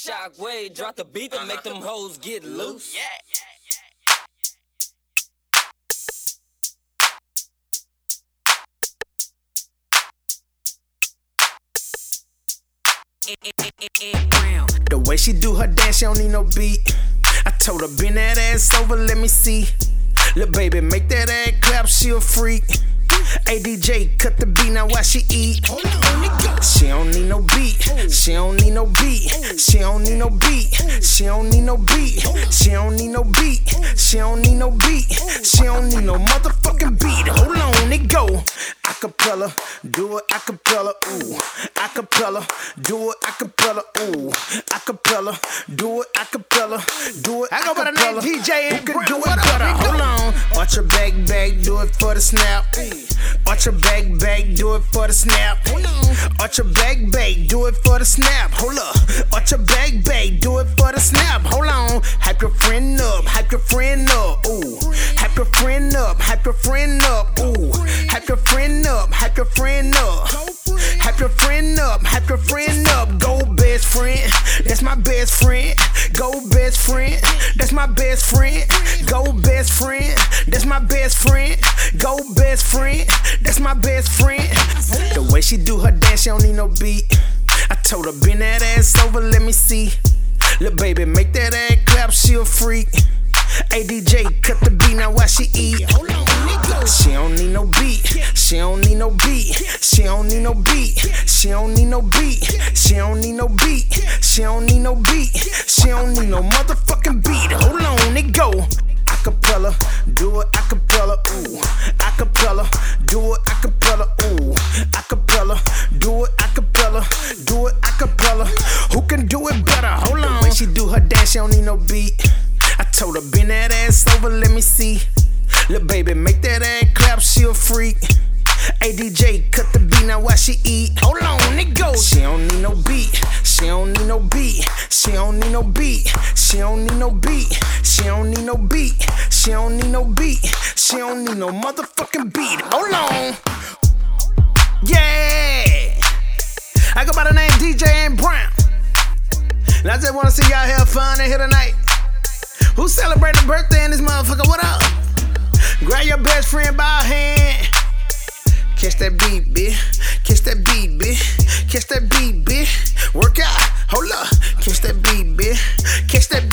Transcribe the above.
Shockwave, drop the beat and make them hoes get loose. Yeah. The way she do her dance, she don't need no beat. I told her, bend that ass over, let me see. Lil' baby, make that ass clap, she a freak. Hey DJ, cut the beat now while she eat. She don't need no beat. She don't need no beat. She don't need no beat. She don't need no beat. She don't need no beat. She don't need no beat. She don't need no motherfucking beat. Hold on, it go. Acapella, do it acapella, ooh. Acapella, do it acapella, ooh. Acapella, do it acapella, do it. I go by the name DJ and can do it better. Hold on, watch your back, do it for the snap. Arch your back, do it for the snap. Arch your back, do it for the snap. Hold up. Arch your back, do it for the snap. Hold on. Hype your friend up, hype your friend up. Ooh. Hype your friend up, hype your friend up. Ooh. Hype your friend up, hype your friend up. Hype your friend up, hype your friend up. Go best friend, that's my best friend. Go best friend, that's my best friend. Go best friend, that's my best friend. Go best friend, that's my best friend. The way she do her dance, she don't need no beat. I told her, bend that ass over, let me see. Lil' baby, make that ass clap, she a freak. Hey DJ, cut the beat now while she eat. She don't need no beat. She don't need no beat. She don't need no beat. She don't need no beat. She don't need no beat. She don't need no beat. She don't need no motherfucking beat. Hold on, it go. Acapella, do it acapella, ooh. Acapella, do it acapella, ooh. Acapella, do it acapella, do it acapella. Who can do it better? Hold on. When she do her dance, she don't need no beat. I told her, bend that ass over, let me see. Lil' baby, make that ass clap, she a freak. Hey DJ, cut the beat now while she eat. Hold on, it goes. She don't need no beat. She don't need no beat. She don't need no beat. She don't need no beat. She don't need no beat. She don't need no beat. She don't need no motherfucking beat. Hold on. Yeah. I go by the name DJ and Brown. And I just wanna see y'all have fun in here tonight. Who celebrating birthday in this motherfucker? What up? Grab your best friend by her hand. Catch that beat, bitch. Catch that beat, bitch. Catch that beat, bitch. Work out. Hold up. Catch that beat, bitch. Catch that